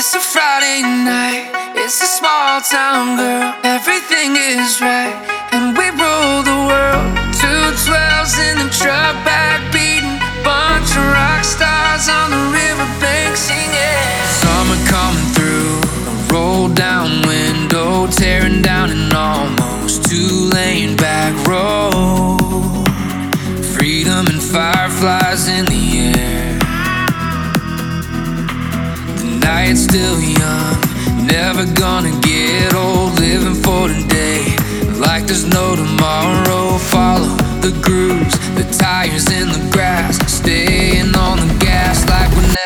It's a Friday night, it's a small town girl. Everything is right, and we rule the world. 212s in the truck, backbeating. Bunch of rock stars on the riverbank singing. Summer coming through, a roll down window, tearing down an almost two-lane back road. Freedom and fireflies in the air. Night's still young, never gonna get old. Living for today, like there's no tomorrow. Follow the grooves, the tires in the grass, staying on the gas like we're